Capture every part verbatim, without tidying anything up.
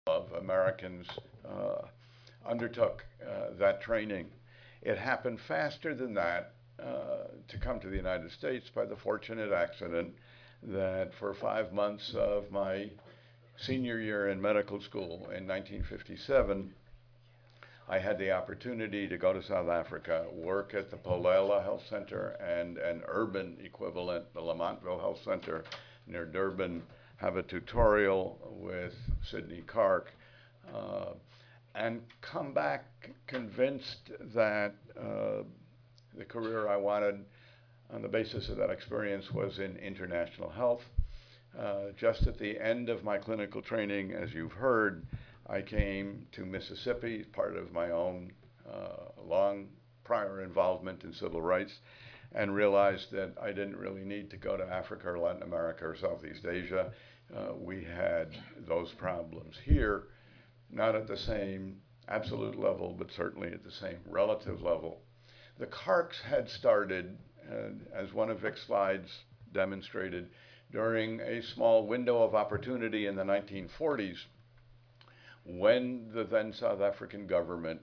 of Americans uh, undertook uh, that training. It happened faster than that uh, to come to the United States by the fortunate accident that for five months of my senior year in medical school in nineteen fifty-seven, I had the opportunity to go to South Africa, work at the Phulela Health Center and an urban equivalent, the Lamontville Health Center near Durban, have a tutorial with Sidney Kark, uh, and come back convinced that uh, the career I wanted on the basis of that experience was in international health. Uh, just at the end of my clinical training, as you've heard, I came to Mississippi, part of my own uh, long prior involvement in civil rights, and realized that I didn't really need to go to Africa or Latin America or Southeast Asia. Uh, we had those problems here, not at the same absolute level, but certainly at the same relative level. The Karks had started, uh, as one of Vic's slides demonstrated, during a small window of opportunity in the nineteen forties when the then South African government,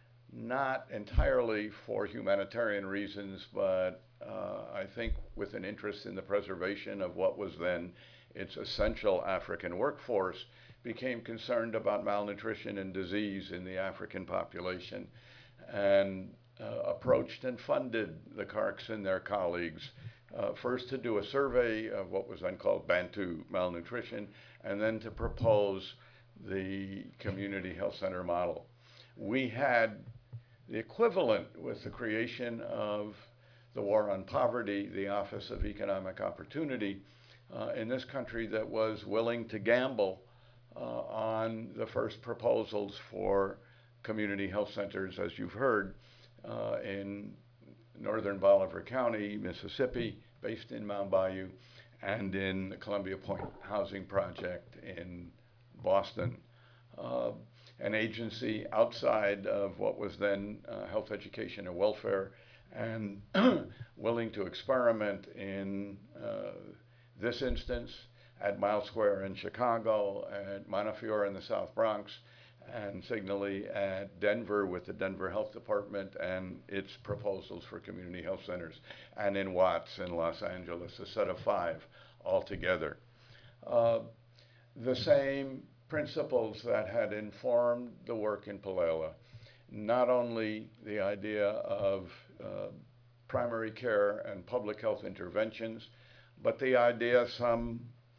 not entirely for humanitarian reasons, but uh, I think with an interest in the preservation of what was then its essential African workforce, became concerned about malnutrition and disease in the African population and uh, approached and funded the Karks and their colleagues uh, first to do a survey of what was then called Bantu malnutrition, and then to propose the community health center model. We had the equivalent with the creation of the War on Poverty, the Office of Economic Opportunity, uh, in this country that was willing to gamble uh, on the first proposals for community health centers, as you've heard, uh, in northern Bolivar County, Mississippi, based in Mount Bayou, and in the Columbia Point Housing Project in Boston, uh, an agency outside of what was then uh, health, education, and welfare, and willing to experiment in uh, this instance at Mile Square in Chicago, at Montefiore in the South Bronx, and signally at Denver with the Denver Health Department and its proposals for community health centers, and in Watts in Los Angeles, a set of five altogether. Uh, the same principles that had informed the work in Phulela, not only the idea of uh, primary care and public health interventions, but the idea some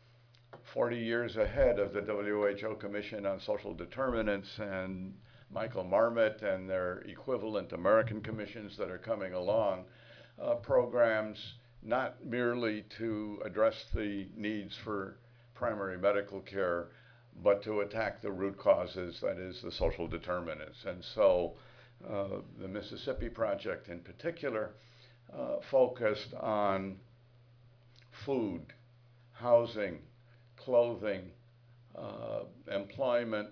forty years ahead of the W H O Commission on Social Determinants and Michael Marmot and their equivalent American commissions that are coming along, uh, programs not merely to address the needs for primary medical care, but to attack the root causes, that is, the social determinants. And so uh, the Mississippi Project in particular uh, focused on food, housing, clothing, uh, employment,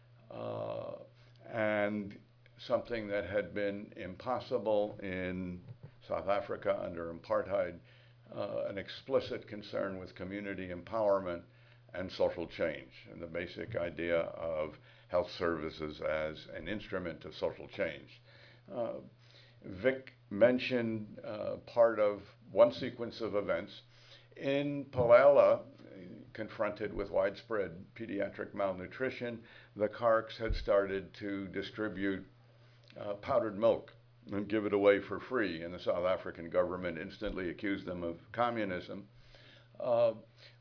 uh, and something that had been impossible in South Africa under apartheid, uh, an explicit concern with community empowerment and social change, and the basic idea of health services as an instrument of social change. Uh, Vic mentioned uh, part of one sequence of events. In Phulela, confronted with widespread pediatric malnutrition, the Karks had started to distribute uh, powdered milk and give it away for free, and the South African government instantly accused them of communism. Uh,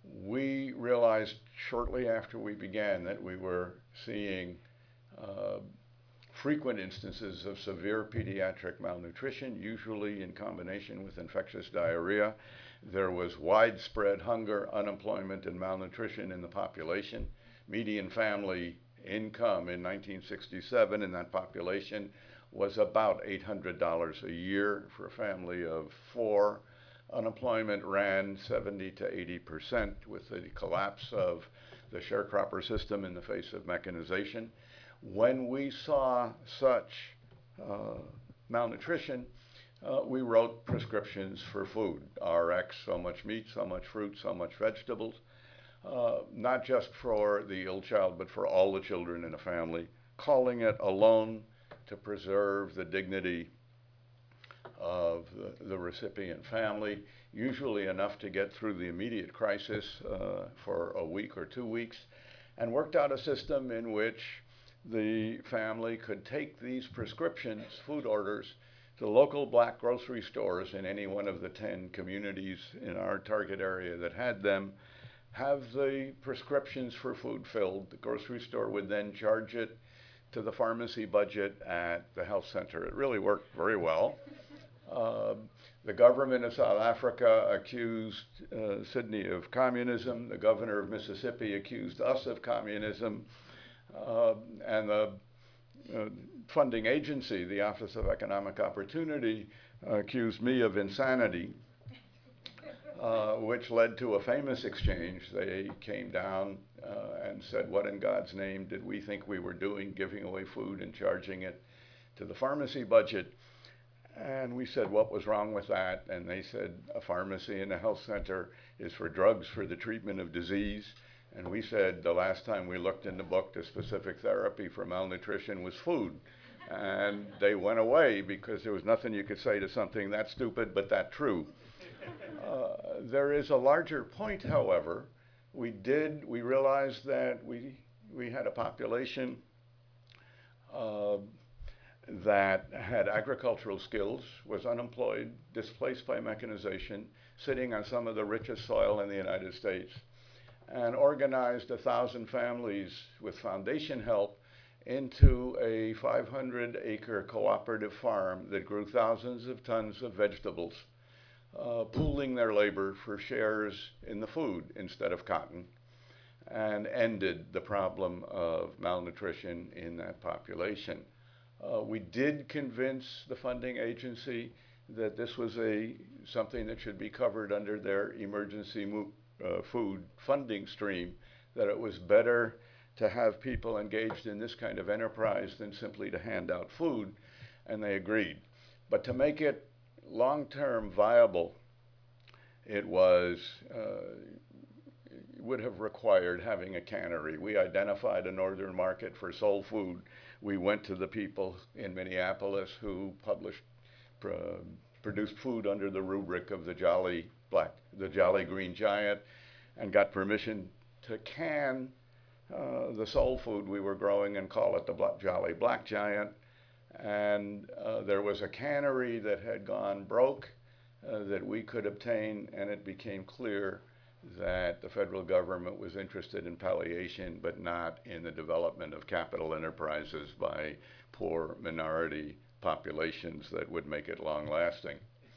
we realized shortly after we began that we were seeing uh, frequent instances of severe pediatric malnutrition, usually in combination with infectious diarrhea. There was widespread hunger, unemployment, and malnutrition in the population. Median family income in nineteen sixty-seven in that population was about eight hundred dollars a year for a family of four. Unemployment ran seventy to eighty percent with the collapse of the sharecropper system in the face of mechanization. When we saw such uh, malnutrition, uh, we wrote prescriptions for food. R X, so much meat, so much fruit, so much vegetables. uh, not just for the ill child, but for all the children in a family, calling it a loan to preserve the dignity of the, the recipient family, usually enough to get through the immediate crisis uh, for a week or two weeks, and worked out a system in which the family could take these prescriptions, food orders, to local black grocery stores in any one of the ten communities in our target area that had them, have the prescriptions for food filled. The grocery store would then charge it to the pharmacy budget at the health center. It really worked very well. Uh, the government of South Africa accused uh, Sydney of communism. The governor of Mississippi accused us of communism. Uh, and the uh, funding agency, the Office of Economic Opportunity, uh, accused me of insanity, uh, which led to a famous exchange. They came down uh, and said, what in God's name did we think we were doing, giving away food and charging it to the pharmacy budget? And we said, what was wrong with that? And they said, a pharmacy in a health center is for drugs for the treatment of disease. And we said, the last time we looked in the book, the specific therapy for malnutrition was food. And they went away because there was nothing you could say to something that stupid but that true. Uh, there is a larger point, however. We did, we realized that we, we had a population uh, that had agricultural skills, was unemployed, displaced by mechanization, sitting on some of the richest soil in the United States, and organized a thousand families with foundation help into a five hundred acre cooperative farm that grew thousands of tons of vegetables, uh, pooling their labor for shares in the food instead of cotton, and ended the problem of malnutrition in that population. Uh, we did convince the funding agency that this was a something that should be covered under their emergency mo- uh, food funding stream, that it was better to have people engaged in this kind of enterprise than simply to hand out food, and they agreed. But to make it long-term viable, it was uh, would have required having a cannery. We identified a northern market for soul food. We went to the people in Minneapolis who published, uh, produced food under the rubric of the Jolly Black, the Jolly Green Giant, and got permission to can uh, the soul food we were growing and call it the Black, Jolly Black Giant. And uh, there was a cannery that had gone broke uh, that we could obtain, and it became clear that the federal government was interested in palliation, but not in the development of capital enterprises by poor minority populations that would make it long-lasting.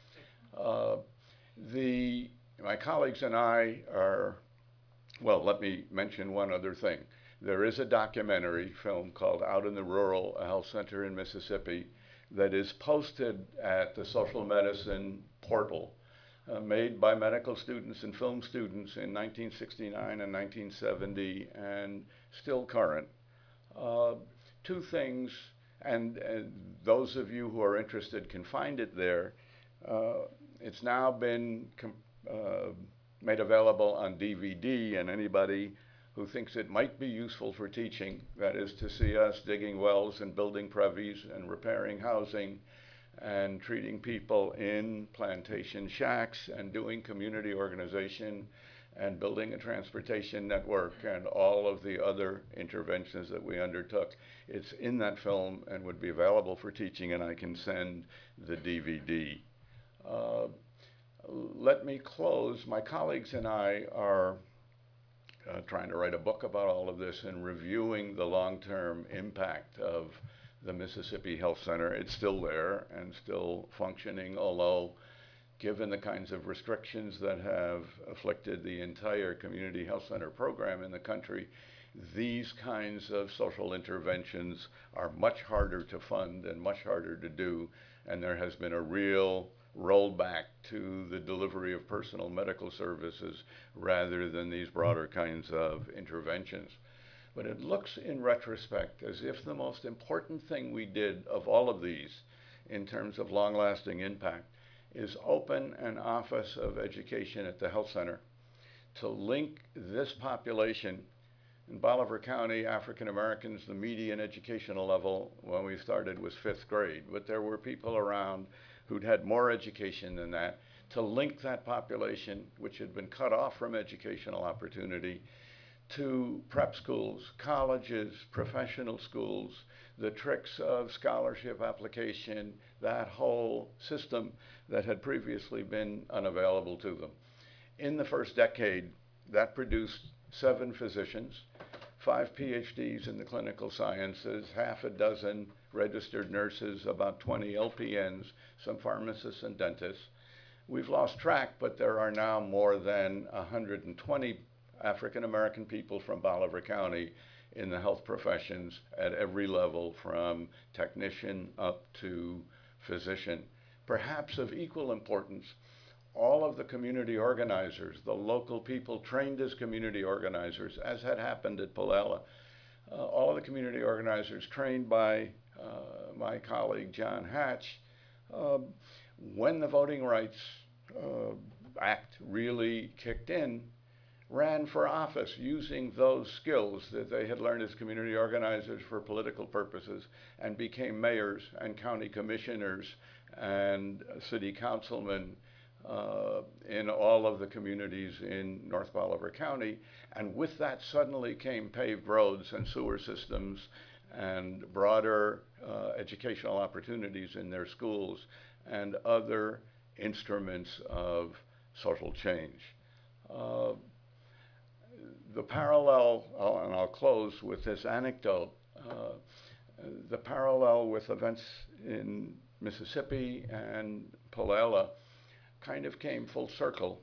Uh, the, my colleagues and I are, well, let me mention one other thing. There is a documentary film called Out in the Rural, a Health Center in Mississippi, that is posted at the Social Medicine portal, Uh, made by medical students and film students in nineteen sixty-nine and nineteen seventy, and still current. Uh, two things, and, and those of you who are interested can find it there. Uh, it's now been uh, made available on D V D, and anybody who thinks it might be useful for teaching, that is to see us digging wells and building previes and repairing housing and treating people in plantation shacks and doing community organization and building a transportation network and all of the other interventions that we undertook. It's in that film and would be available for teaching, and I can send the D V D. Uh, let me close. My colleagues and I are uh, trying to write a book about all of this and reviewing the long-term impact of the Mississippi Health Center. It's still there and still functioning, although given the kinds of restrictions that have afflicted the entire community health center program in the country, these kinds of social interventions are much harder to fund and much harder to do, and there has been a real rollback to the delivery of personal medical services rather than these broader kinds of interventions. But it looks in retrospect as if the most important thing we did of all of these in terms of long-lasting impact is open an office of education at the health center to link this population. In Bolivar County, African Americans, the median educational level when we started was fifth grade, but there were people around who'd had more education than that, to link that population, which had been cut off from educational opportunity, to prep schools, colleges, professional schools, the tricks of scholarship application, that whole system that had previously been unavailable to them. In the first decade, that produced seven physicians, five P H Ds in the clinical sciences, half a dozen registered nurses, about twenty L P Ns, some pharmacists and dentists. We've lost track, but there are now more than one hundred twenty African American people from Bolivar County in the health professions at every level, from technician up to physician. Perhaps of equal importance, all of the community organizers, the local people trained as community organizers, as had happened at Pulala, uh, all of the community organizers trained by uh, my colleague John Hatch, uh, when the Voting Rights uh, Act really kicked in, ran for office using those skills that they had learned as community organizers for political purposes, and became mayors and county commissioners and city councilmen uh, in all of the communities in North Bolivar County. And with that suddenly came paved roads and sewer systems and broader uh, educational opportunities in their schools and other instruments of social change. Uh, the parallel, uh, and I'll close with this anecdote, uh, the parallel with events in Mississippi and Pulala kind of came full circle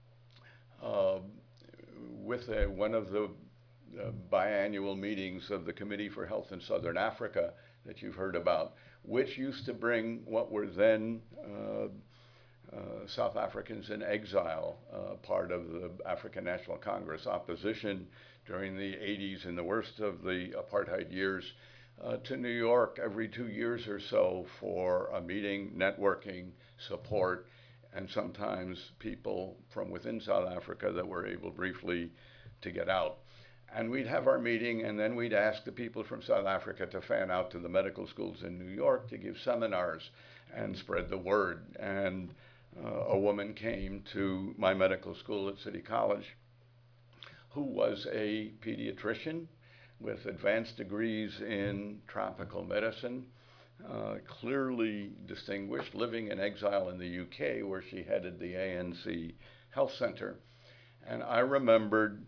uh, with a, one of the uh, biannual meetings of the Committee for Health in Southern Africa that you've heard about, which used to bring what were then uh, uh, South Africans in exile, uh, part of the African National Congress opposition during the eighties and the worst of the apartheid years, uh, to New York every two years or so for a meeting, networking, support, and sometimes people from within South Africa that were able briefly to get out. And we'd have our meeting, and then we'd ask the people from South Africa to fan out to the medical schools in New York to give seminars and spread the word. And uh, a woman came to my medical school at City College who was a pediatrician with advanced degrees in tropical medicine, Uh, clearly distinguished, living in exile in the U K, where she headed the A N C Health Center. And I remembered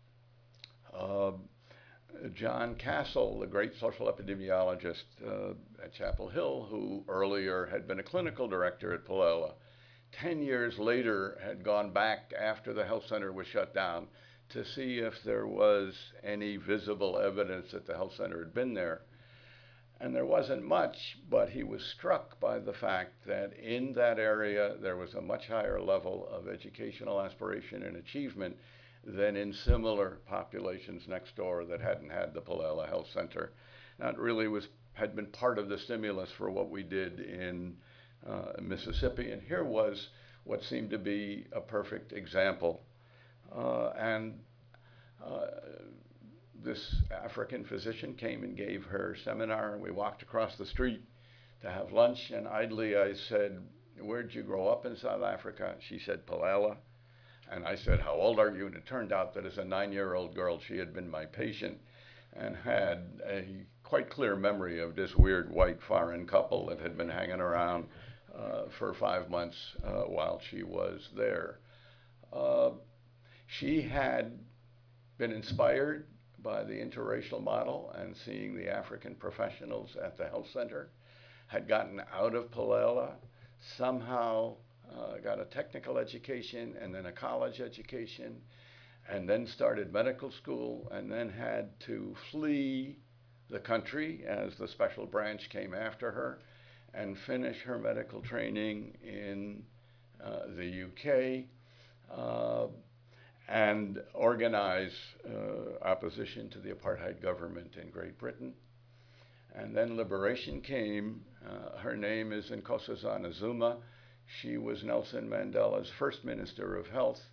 uh, John Castle, the great social epidemiologist uh, at Chapel Hill, who earlier had been a clinical director at Pulala. Ten years later, had gone back after the health center was shut down to see if there was any visible evidence that the health center had been there. And there wasn't much, but he was struck by the fact that in that area there was a much higher level of educational aspiration and achievement than in similar populations next door that hadn't had the Pulala Health Center. That really was had been part of the stimulus for what we did in uh, Mississippi. And here was what seemed to be a perfect example. Uh, and uh, this African physician came and gave her seminar, and we walked across the street to have lunch, and idly I said, "Where'd you grow up in South Africa?" She said, "Pulala." And I said, "How old are you?" And it turned out that as a nine-year-old girl, she had been my patient and had a quite clear memory of this weird white foreign couple that had been hanging around uh, for five months uh, while she was there. Uh, she had been inspired by the interracial model and seeing the African professionals at the health center, had gotten out of Pulala, somehow uh, got a technical education and then a college education, and then started medical school, and then had to flee the country as the special branch came after her and finish her medical training in uh, the U K. Uh, and organize uh, opposition to the apartheid government in Great Britain. And then liberation came. Uh, her name is Nkosazana Zuma. She was Nelson Mandela's first Minister of Health,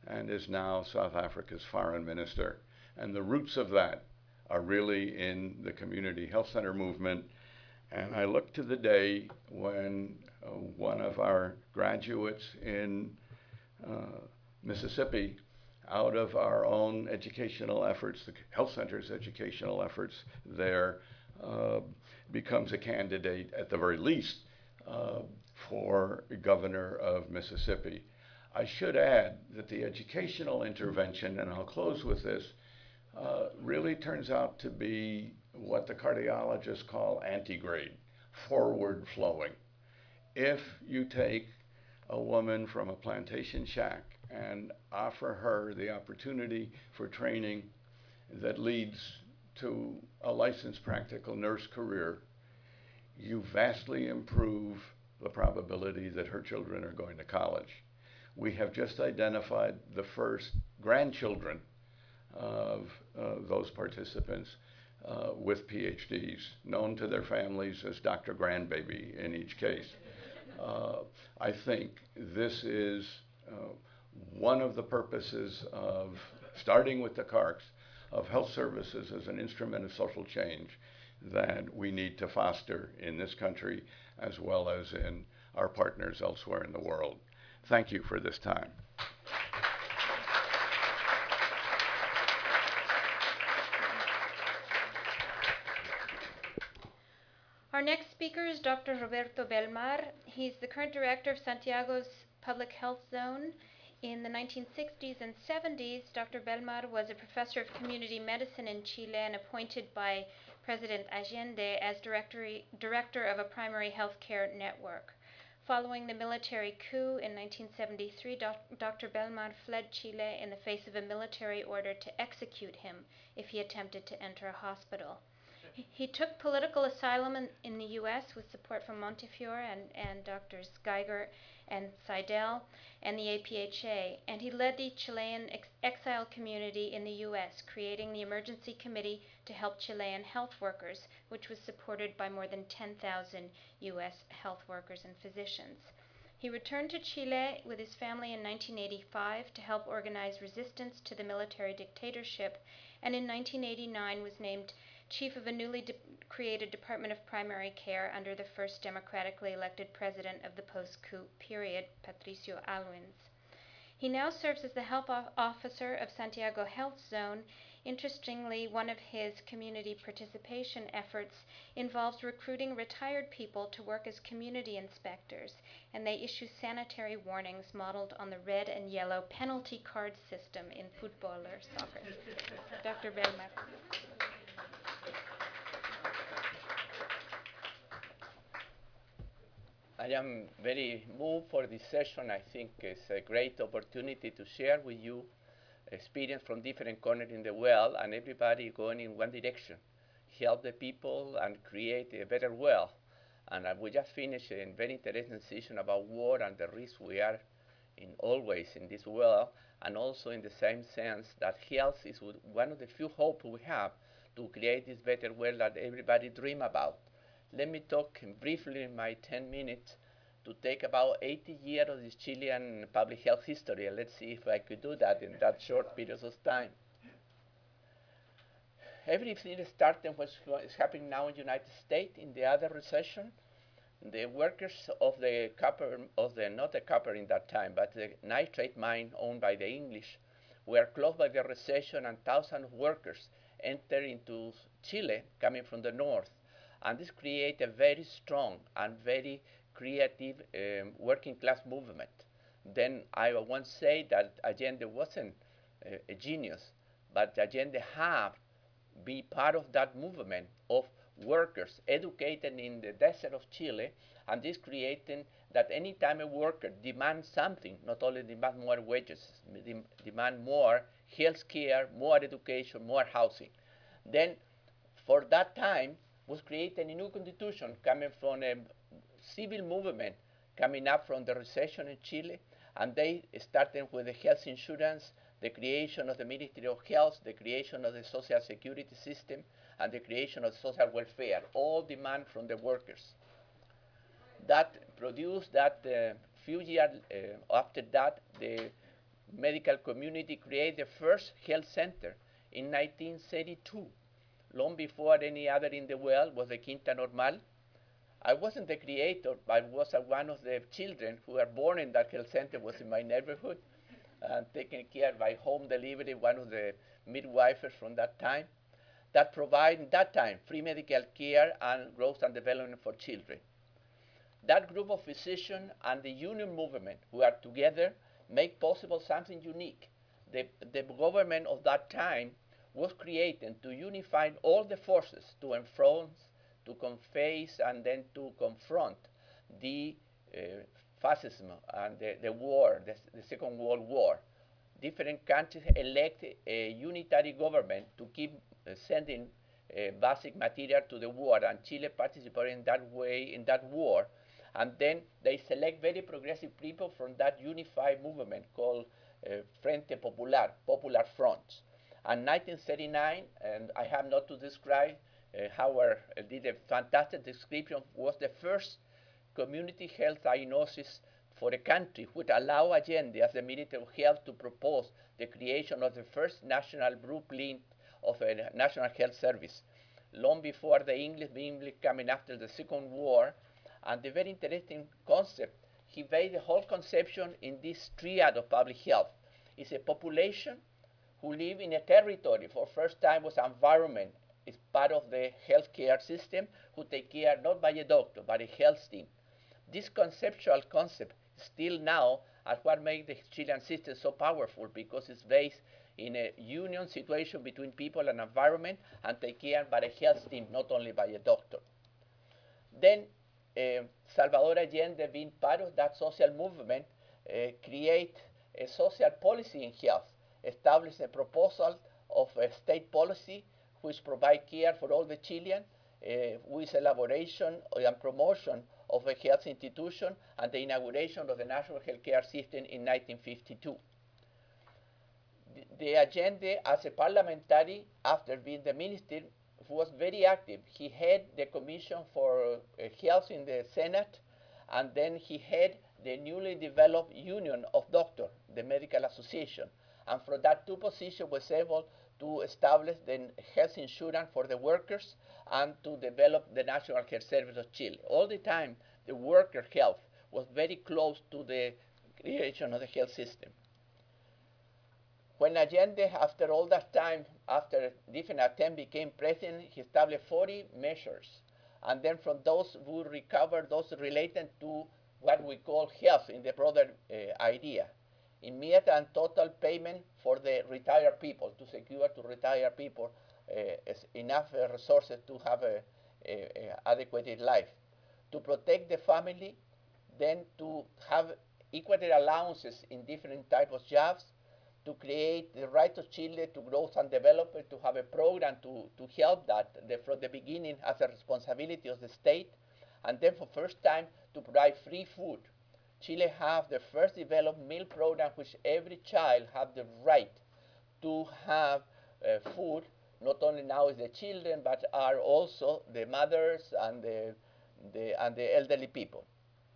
and is now South Africa's foreign minister. And the roots of that are really in the community health center movement. And I look to the day when uh, one of our graduates in uh, Mississippi, out of our own educational efforts, the health center's educational efforts there, uh, becomes a candidate at the very least uh, for governor of Mississippi. I should add that the educational intervention, and I'll close with this, uh, really turns out to be what the cardiologists call antegrade, forward flowing. If you take a woman from a plantation shack and offer her the opportunity for training that leads to a licensed practical nurse career, you vastly improve the probability that her children are going to college. We have just identified the first grandchildren of uh, those participants uh, with P H Ds, known to their families as Doctor Grandbaby in each case. Uh, I think this is uh, one of the purposes of, starting with the C A R Cs, of health services as an instrument of social change that we need to foster in this country as well as in our partners elsewhere in the world. Thank you for this time. Our next speaker is Doctor Roberto Belmar. He's the current director of Santiago's Public Health Zone. In the nineteen sixties and seventies, Doctor Belmar was a professor of community medicine in Chile and appointed by President Allende as director of a primary health care network. Following the military coup in nineteen seventy-three, Doctor Belmar fled Chile in the face of a military order to execute him if he attempted to enter a hospital. He took political asylum in, in the U S with support from Montefiore and, and Doctors Geiger and Seidel and the A P H A, and he led the Chilean ex- exile community in the U S, creating the Emergency Committee to help Chilean health workers, which was supported by more than ten thousand U S health workers and physicians. He returned to Chile with his family in nineteen eighty-five to help organize resistance to the military dictatorship, and in nineteen eighty-nine was named chief of a newly de- created Department of Primary Care under the first democratically elected president of the post-coup period, Patricio Aylwins. He now serves as the health o- officer of Santiago Health Zone. Interestingly, one of his community participation efforts involves recruiting retired people to work as community inspectors, and they issue sanitary warnings modeled on the red and yellow penalty card system in football or soccer. Doctor Belmar. I am very moved for this session. I think it's a great opportunity to share with you experience from different corners in the world and everybody going in one direction. Help the people and create a better world. And uh, we just finished a very interesting session about war and the risk we are in always in this world, and also in the same sense that health is one of the few hopes we have to create this better world that everybody dream about. Let me talk briefly in my ten minutes to take about eighty years of this Chilean public health history, and let's see if I could do that in that short period of time. Everything started what is happening now in the United States in the other recession. The workers of the copper, of the not the copper in that time, but the nitrate mine owned by the English, were closed by the recession, and thousands of workers entered into Chile coming from the north. And this created a very strong and very creative um, working class movement. Then I once say that Allende wasn't uh, a genius, but Allende had be part of that movement of workers educated in the desert of Chile, and this creating that any time a worker demands something, not only demand more wages, de- demand more health care, more education, more housing. Then for that time, was created a new constitution coming from a civil movement coming up from the recession in Chile, and they started with the health insurance, the creation of the Ministry of Health, the creation of the social security system, and the creation of social welfare, all demand from the workers. That produced that uh, few years uh, after that, the medical community created the first health center in nineteen thirty-two. Long before any other in the world was the Quinta Normal. I wasn't the creator, but was uh, one of the children who were born in that health center, was in my neighborhood, and taken care by home delivery, one of the midwives from that time, that provide, in that time, free medical care and growth and development for children. That group of physicians and the union movement who are together make possible something unique. The, the government of that time was created to unify all the forces to enforce, to face, and then to confront the uh, fascism and the, the war, the, the Second World War. Different countries elect a unitary government to keep uh, sending uh, basic material to the war, and Chile participated in that way in that war. And then they select very progressive people from that unified movement called uh, Frente Popular, Popular Fronts. And nineteen thirty-nine, and I have not to describe, uh, Howard uh, did a fantastic description, was the first community health diagnosis for a country, which allowed Allende, as the Minister of Health, to propose the creation of the first national blueprint of a national health service. Long before the English, the English coming after the Second War, and the very interesting concept, he based the whole conception in this triad of public health. It's a population who live in a territory. For first time was environment. It's part of the healthcare system, who take care not by a doctor, but a health team. This conceptual concept still now are what makes the Chilean system so powerful, because it's based in a union situation between people and environment, and take care by a health team, not only by a doctor. Then uh, Salvador Allende, being part of that social movement, uh, create a social policy in health, establish a proposal of a state policy which provide care for all the Chileans, uh, with elaboration and promotion of a health institution and the inauguration of the national healthcare system in nineteen fifty-two. The, the Allende, as a parliamentary, after being the minister, was very active. He had the Commission for uh, Health in the Senate, and then he had the newly developed Union of Doctors, the Medical Association. And from that two positions was able to establish the health insurance for the workers and to develop the National Health Service of Chile. All the time, the worker health was very close to the creation of the health system. When Allende, after all that time, after different attempts, became president, he established forty measures. And then from those, we recovered those related to what we call health in the broader uh, idea. Immediate and total payment for the retired people, to secure to retired people uh, enough uh, resources to have a, a, a adequate life. To protect the family, then to have equal allowances in different types of jobs, to create the right of Chile to growth and development, to have a program to, to help that the, from the beginning as a responsibility of the state, and then for first time to provide free food. Chile have the first developed meal program, which every child have the right to have uh, food. Not only now is the children, but are also the mothers and the, the, and the elderly people.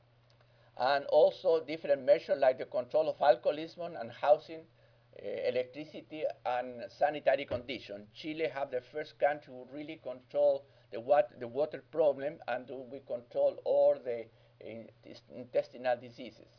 And also different measures like the control of alcoholism and housing, uh, electricity, and sanitary conditions. Chile have the first country who really control the, wat the water problem, and we control all the in intestinal diseases.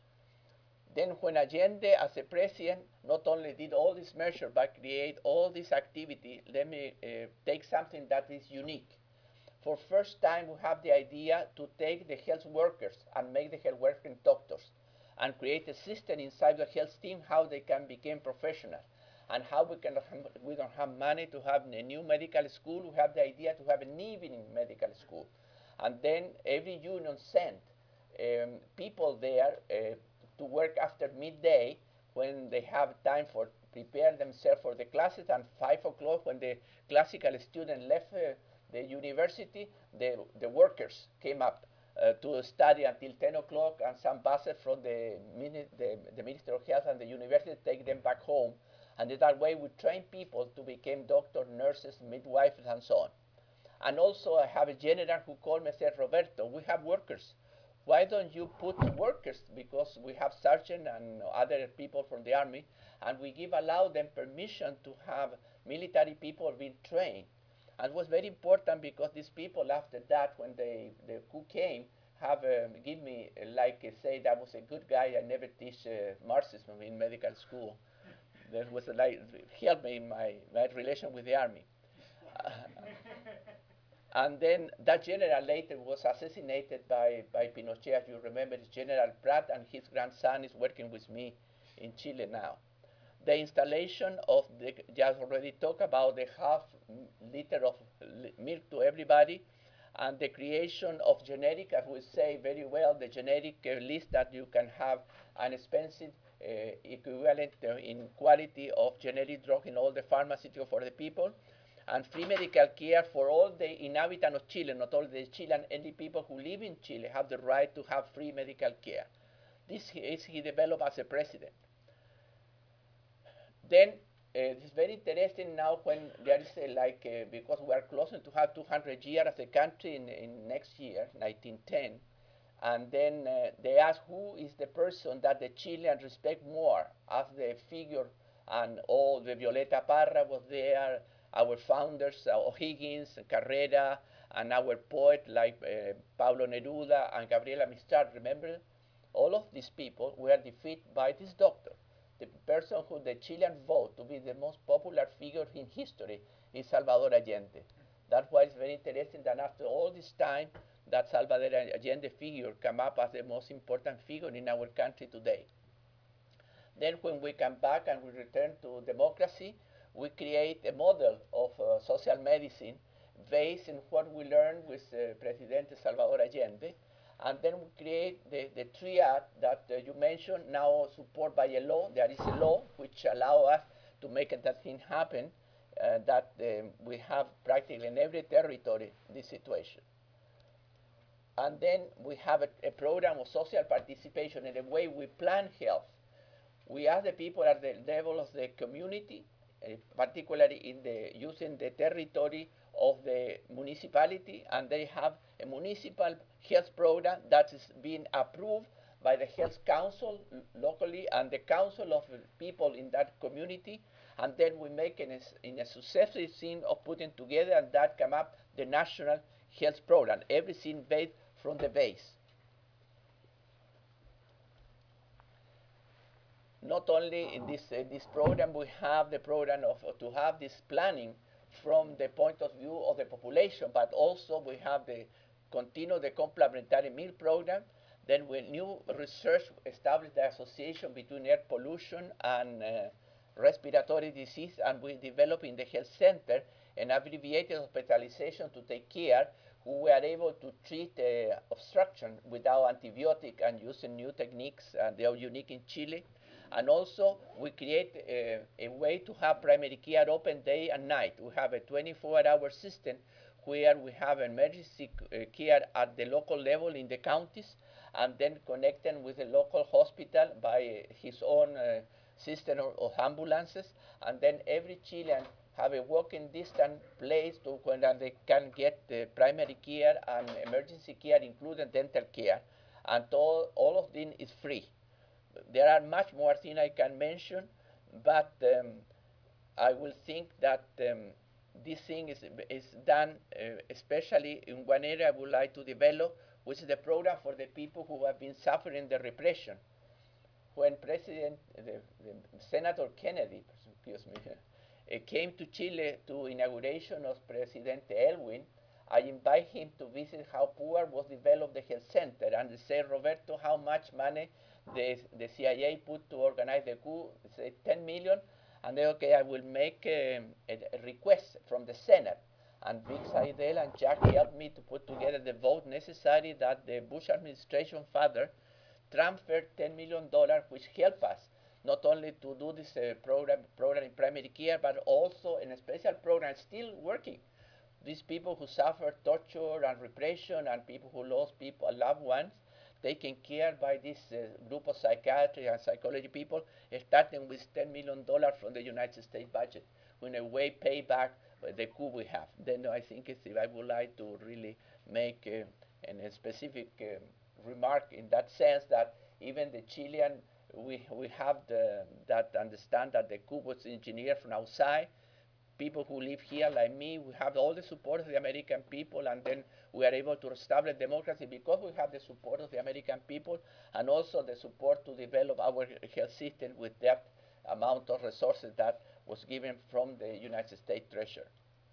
Then when Allende, as a president, not only did all these measures, but create all this activity, let me uh, take something that is unique. For first time, we have the idea to take the health workers and make the health workers doctors, and create a system inside the health team how they can become professional, and how we can, we don't have money to have a new medical school. We have the idea to have an evening medical school. And then every union sent um, people there uh, to work after midday, when they have time for prepare themselves for the classes, and five o'clock when the classical student left uh, the university, the, the workers came up uh, to study until ten o'clock, and some buses from the, the, the Ministry of Health and the university take them back home. And in that way, we train people to become doctors, nurses, midwives, and so on. And also I have a general who called me and said, Roberto, we have workers why don't you put workers, because we have sergeant and other people from the army, and we give allow them permission to have military people being trained. And it was very important because these people after that, when they, the coup came, have um, give me uh, like uh, say that was a good guy. I never teach uh, Marxism in medical school. That was like helped me in my, my relation with the army. Uh, and then that general later was assassinated by, by Pinochet. As you remember, it's General Prat, and his grandson is working with me in Chile now. The installation of the, just already talked about the half liter of milk to everybody, and the creation of generic, as we say very well, the generic uh, list that you can have an expensive uh, equivalent uh, in quality of generic drug in all the pharmaceutical for the people, and free medical care for all the inhabitants of Chile, not all the Chilean, any people who live in Chile have the right to have free medical care. This is he developed as a president. Then uh, it's very interesting now when there is a, like, uh, because we are closing to have two hundred years as a country in, in next year, nineteen ten, and then uh, they ask who is the person that the Chileans respect more as the figure, and all the Violeta Parra was there, our founders, uh, O'Higgins, Carrera, and our poet like uh, Pablo Neruda and Gabriela Mistral, remember? All of these people were defeated by this doctor. The person who the Chilean vote to be the most popular figure in history is Salvador Allende. That's why it's very interesting that after all this time, that Salvador Allende figure come up as the most important figure in our country today. Then when we come back and we return to democracy, we create a model of uh, social medicine based on what we learned with uh, President Salvador Allende. And then we create the, the triad that uh, you mentioned, now supported by a law. There is a law which allows us to make that thing happen, uh, that um, we have practically in every territory this situation. And then we have a, a program of social participation in the way we plan health. We ask the people at the level of the community, uh, particularly in the using the territory of the municipality, and they have a municipal health program that is being approved by the health council locally and the council of people in that community, and then we make an, in a successive thing of putting together, and that come up the national health program, everything based from the base. Not only in this, uh, this program, we have the program of uh, to have this planning from the point of view of the population, but also we have the continue the complementary meal program. Then when new research established the association between air pollution and uh, respiratory disease, and we developed in the health center an abbreviated hospitalization to take care, who were able to treat uh, obstruction without antibiotic and using new techniques, and they are unique in Chile. And also, we create a, a way to have primary care open day and night. We have a twenty-four hour system where we have emergency care at the local level in the counties, and then connecting with the local hospital by his own uh, system of, of ambulances. And then every Chilean have a walking distance place to when they can get the primary care and emergency care, including dental care. And all, all of them is free. There are much more things I can mention, but um, I will think that um, this thing is, is done, uh, especially in one area I would like to develop, which is the program for the people who have been suffering the repression. When President, the, the Senator Kennedy, excuse me, uh, came to Chile to inauguration of President Elwin, I invite him to visit how poor was developed the health center, and say, Roberto, how much money the, the C I A put to organize the coup, say ten million, and then, okay, I will make um, a, a request from the Senate. And Vic Seidel and Jack helped me to put together the vote necessary that the Bush administration father transferred ten million dollars, which help us not only to do this uh, program, program in primary care, but also in a special program still working. These people who suffer torture and repression, and people who lost people, loved ones, taken care by this uh, group of psychiatry and psychology people, starting with ten million dollars from the United States budget, in a way pay back the coup we have. Then I think it's, I would like to really make uh, a specific um, remark in that sense that even the Chilean, we, we have the, that understand that the coup was engineered from outside. People who live here, like me, we have all the support of the American people, and then we are able to establish democracy because we have the support of the American people and also the support to develop our health system with that amount of resources that was given from the United States Treasury.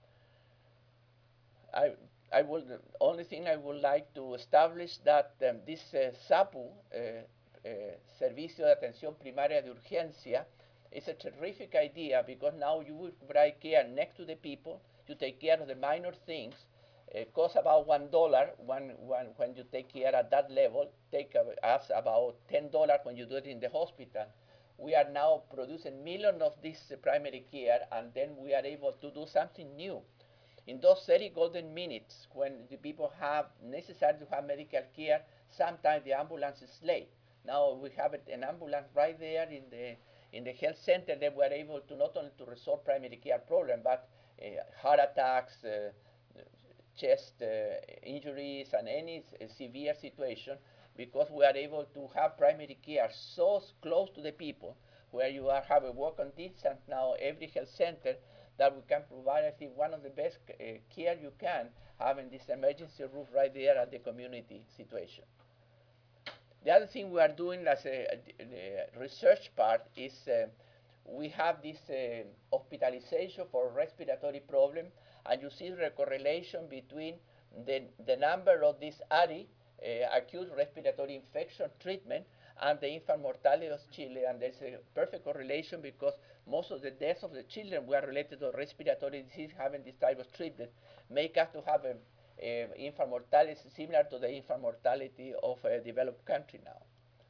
I, I would, the only thing I would like to establish that um, this uh, SAPU, uh, uh, Servicio de Atención Primaria de Urgencia, is a terrific idea because now you will provide care next to the people, you take care of the minor things, it costs about one dollar one, one, when you take care at that level, take us about ten dollars when you do it in the hospital. We are now producing millions of this uh, primary care, and then we are able to do something new. In those thirty golden minutes, when the people have necessary to have medical care, sometimes the ambulance is late. Now we have an ambulance right there in the in the health center that we are able to not only to resolve primary care problem, but uh, heart attacks, uh, chest uh, injuries, and any uh, severe situation, because we are able to have primary care so close to the people, where you are have a walking distance now every health center, that we can provide, I think, one of the best uh, care you can, having this emergency room right there at the community situation. The other thing we are doing as a, a research part is uh, we have this uh, hospitalization for respiratory problem, and you see the correlation between the, the number of this A R I, uh, acute respiratory infection treatment, and the infant mortality of Chile, and there's a perfect correlation because most of the deaths of the children were related to respiratory disease having this type of treatment, make us to have a Uh, infant mortality similar to the infant mortality of a developed country now.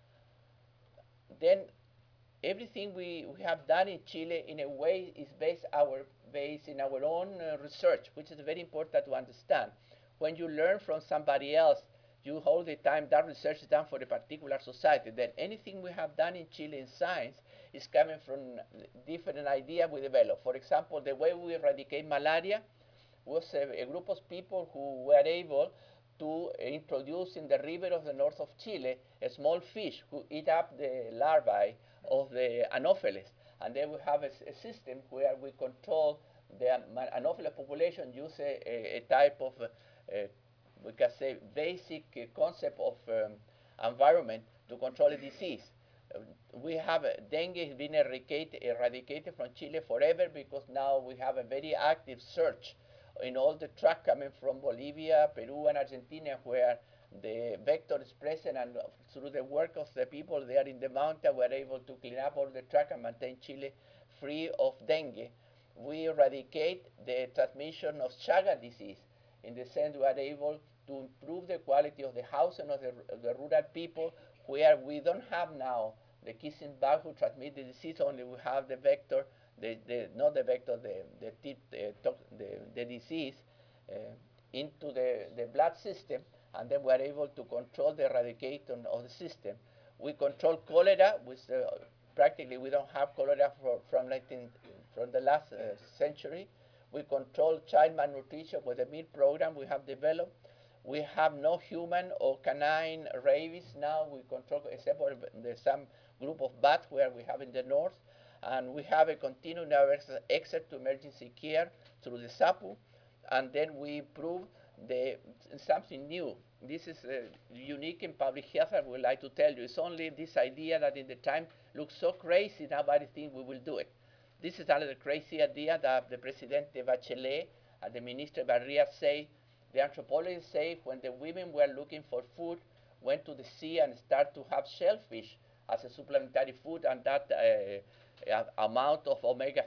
Then everything we, we have done in Chile in a way is based our based in our own uh, research, which is very important to understand. When you learn from somebody else, you all the time that research is done for a particular society. Then anything we have done in Chile in science is coming from different ideas we develop. For example, the way we eradicate malaria was a, a group of people who were able to introduce in the river of the north of Chile a small fish who eat up the larvae of the Anopheles. And then we have a, a system where we control the Anopheles population, use a, a, a type of, uh, uh, we can say, basic uh, concept of um, environment to control a disease. Uh, we have uh, dengue been eradicated, eradicated from Chile forever because now we have a very active search in all the track coming from Bolivia, Peru, and Argentina, where the vector is present, and through the work of the people there in the mountain, we're able to clean up all the track and maintain Chile free of dengue. We eradicate the transmission of Chagas disease. In the sense, we are able to improve the quality of the housing of the, of the rural people, where we don't have now the kissing bug who transmit the disease, only we have the vector, the, the, not the vector, the, the, tip, the, the, the disease uh, into the, the blood system, and then we are able to control the eradication of the system. We control cholera, which uh, practically we don't have cholera for, from, nineteen, from the last uh, century. We control child malnutrition with the meal program we have developed. We have no human or canine rabies now. We control, except for the, some group of bats where we have in the north. And we have a continuing access to emergency care through the SAPU, and then we improve the, something new. This is uh, unique in public health, I would like to tell you. It's only this idea that in the time looks so crazy, nobody thinks we will do it. This is another crazy idea that the Presidente Bachelet and the Minister Barria say. The anthropologists say when the women were looking for food, went to the sea and started to have shellfish as a supplementary food, and that uh, Uh, amount of omega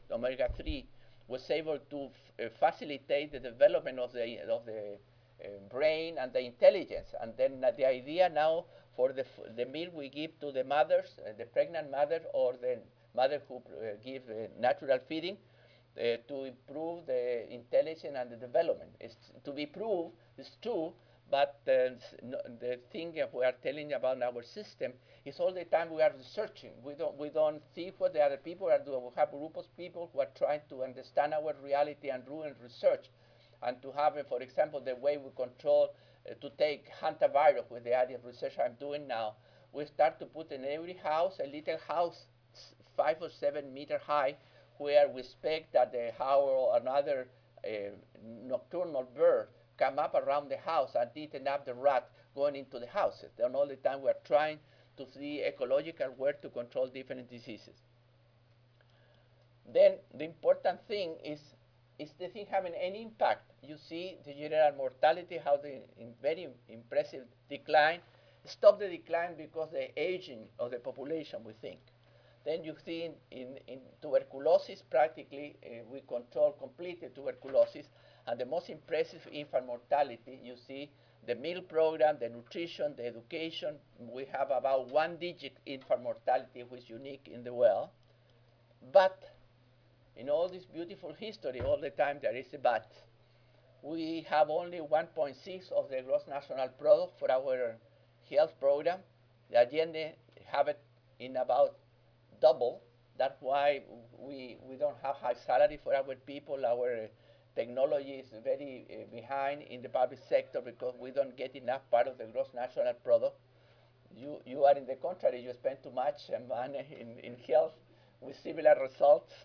three was able to f uh, facilitate the development of the of the uh, brain and the intelligence. And then uh, the idea now for the f the meal we give to the mothers, uh, the pregnant mother or the mother who uh, give uh, natural feeding, uh, to improve the intelligence and the development. It's to be proved. It's true. But uh, no, the thing we are telling about our system is all the time we are researching. We don't, we don't see what the other people are doing. We have a group of people who are trying to understand our reality and do research. and to have, uh, for example, the way we control uh, to take hantavirus with the area of research I'm doing now. We start to put in every house a little house, five or seven meter high, where we expect that the owl or another uh, nocturnal bird come up around the house and eating up the rat going into the houses. Then all the time we are trying to see ecological where to control different diseases. Then the important thing is, is the thing having any impact? You see the general mortality, how the in very impressive decline. Stop the decline because the aging of the population, we think. Then you see in, in, in tuberculosis, practically uh, we control completely tuberculosis. And the most impressive infant mortality, you see the meal program, the nutrition, the education. We have about one digit infant mortality, which is unique in the world. But in all this beautiful history, all the time there is a but. We have only one point six of the gross national product for our health program. The Allende have it in about double. That's why we, we don't have high salary for our people. Our technology is very uh, behind in the public sector because we don't get enough part of the gross national product. You, you are in the contrary, you spend too much money in, in health with similar results.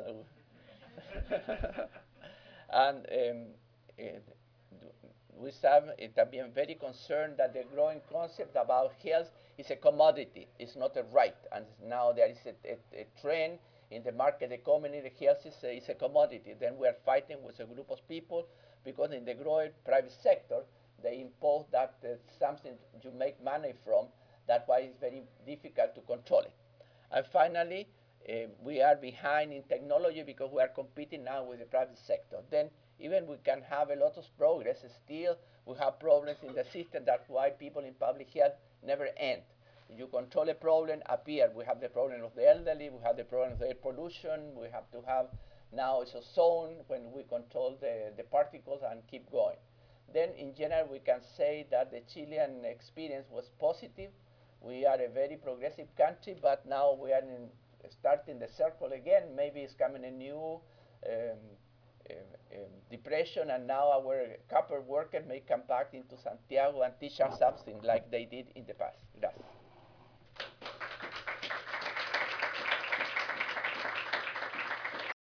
And um, it, we have it have been very concerned that the growing concept about health is a commodity, it's not a right. And now there is a, a, a trend in the market economy, the health is a, is a commodity. Then we are fighting with a group of people because in the growing private sector, they impose that uh, something you make money from, that's why it's very difficult to control it. And finally, uh, we are behind in technology because we are competing now with the private sector. Then even we can have a lot of progress, still we have problems in the system. That's why people in public health never end. You control a problem, appear. We have the problem of the elderly, we have the problem of air pollution, we have to have now it's a zone when we control the, the particles and keep going. Then in general we can say that the Chilean experience was positive. We are a very progressive country, but now we are in, starting the circle again. Maybe it's coming a new um, uh, um, depression, and now our copper workers may come back into Santiago and teach us something like they did in the past.